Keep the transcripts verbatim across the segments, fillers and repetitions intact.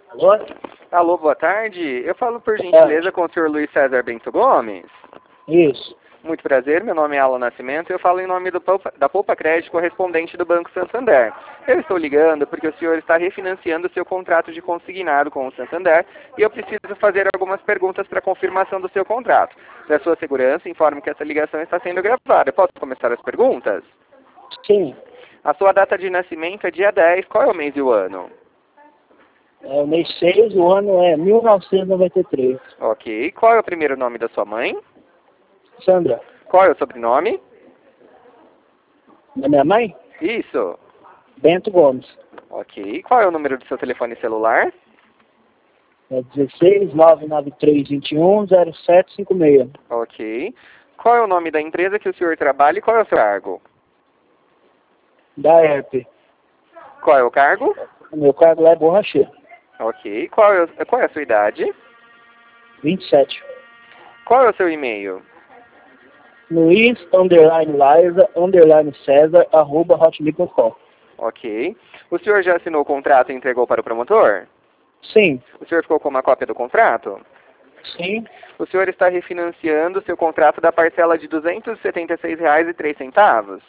Alô? Alô, boa tarde. Eu falo por Boa gentileza tarde. com o senhor Luiz César Bento Gomes. Isso. Muito prazer, meu nome é Alan Nascimento e eu falo em nome do Poupa, da Poupa Crédito correspondente do Banco Santander. Eu estou ligando porque o senhor está refinanciando seu contrato de consignado com o Santander e eu preciso fazer algumas perguntas para confirmação do seu contrato. Para sua segurança, informo que essa ligação está sendo gravada. Posso começar as perguntas? Sim. A sua data de nascimento é dia dez. Qual é o mês e o ano? É o mês seis, o ano é mil novecentos e noventa e três. Ok. Qual é o primeiro nome da sua mãe? Sandra, Qual é o sobrenome? da minha mãe? Isso. Bento Gomes. Ok. Qual é o número do seu telefone celular? É dezesseis, nove nove três, vinte e um, zero sete cinco seis. Ok. Qual é o nome da empresa que o senhor trabalha e qual é o seu cargo? Da E R P. Qual é o cargo? O meu cargo lá é borracheiro. Ok. Qual é, o- qual é a sua idade? vinte e sete. Qual é o seu e-mail? Luiz, underline Liza, underline César, arroba hotmail ponto com. Ok. O senhor já assinou o contrato e entregou para o promotor? Sim. O senhor ficou com uma cópia do contrato? Sim. O senhor está refinanciando seu contrato da parcela de duzentos e setenta e seis reais e três centavos?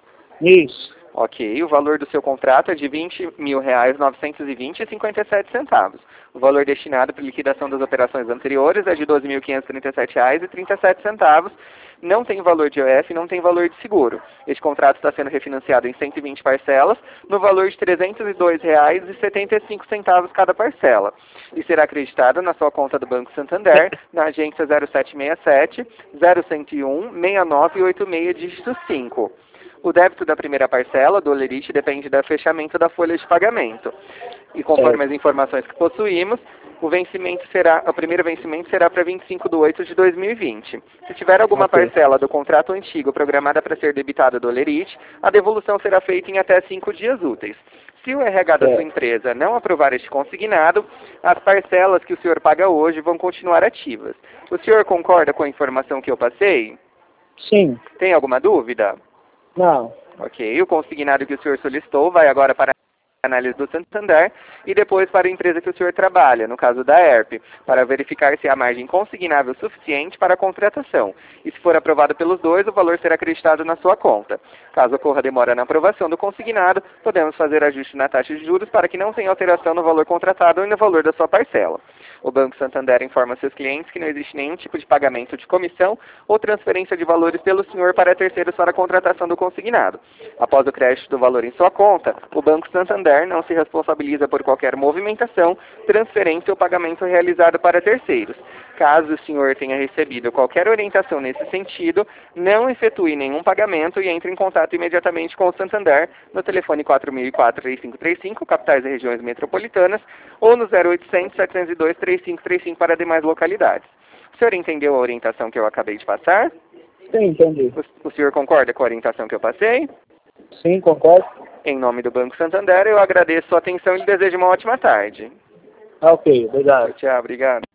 Isso. Ok, o valor do seu contrato é de vinte mil reais novecentos e vinte e cinquenta e sete centavos. O valor destinado para liquidação das operações anteriores é de doze mil quinhentos e trinta e sete reais e trinta e sete centavos. Não tem valor de I O F, não tem valor de seguro. Este contrato está sendo refinanciado em cento e vinte parcelas, no valor de trezentos e dois reais e setenta e cinco centavos cada parcela. E será acreditado na sua conta do Banco Santander, na agência zero sete seis sete, zero um um um, seis nove oito seis, dígito cinco. O débito da primeira parcela do Olerite depende do fechamento da folha de pagamento. E conforme Certo. as informações que possuímos, o vencimento será, o primeiro vencimento será para vinte e cinco de oito de dois mil e vinte. Se tiver alguma Ok. parcela do contrato antigo programada para ser debitada do Olerite, a devolução será feita em até cinco dias úteis. Se o R H da sua Certo. empresa não aprovar este consignado, as parcelas que o senhor paga hoje vão continuar ativas. O senhor concorda com a informação que eu passei? Sim. Tem alguma dúvida? Não. Ok, o consignado que o senhor solicitou vai agora para a análise do Santander e depois para a empresa que o senhor trabalha, no caso da E R P, para verificar se há margem consignável suficiente para a contratação. E se for aprovado pelos dois, o valor será acreditado na sua conta. Caso ocorra demora na aprovação do consignado, podemos fazer ajuste na taxa de juros para que não tenha alteração no valor contratado ou no valor da sua parcela. O Banco Santander informa seus clientes que não existe nenhum tipo de pagamento de comissão ou transferência de valores pelo senhor para terceiros para a contratação do consignado. Após o crédito do valor em sua conta, o Banco Santander não se responsabiliza por qualquer movimentação, transferência ou pagamento realizado para terceiros. Caso o senhor tenha recebido qualquer orientação nesse sentido, não efetue nenhum pagamento e entre em contato imediatamente com o Santander no telefone quatro mil e quatro, três cinco três cinco, capitais e regiões metropolitanas, ou no zero oitocentos, setecentos e dois, três cinco três cinco para demais localidades. O senhor entendeu a orientação que eu acabei de passar? Sim, entendi. O, o senhor concorda com a orientação que eu passei? Sim, concordo. Em nome do Banco Santander, eu agradeço a atenção e lhe desejo uma ótima tarde. Ah, ok, obrigado. Tchau, tchau, obrigado.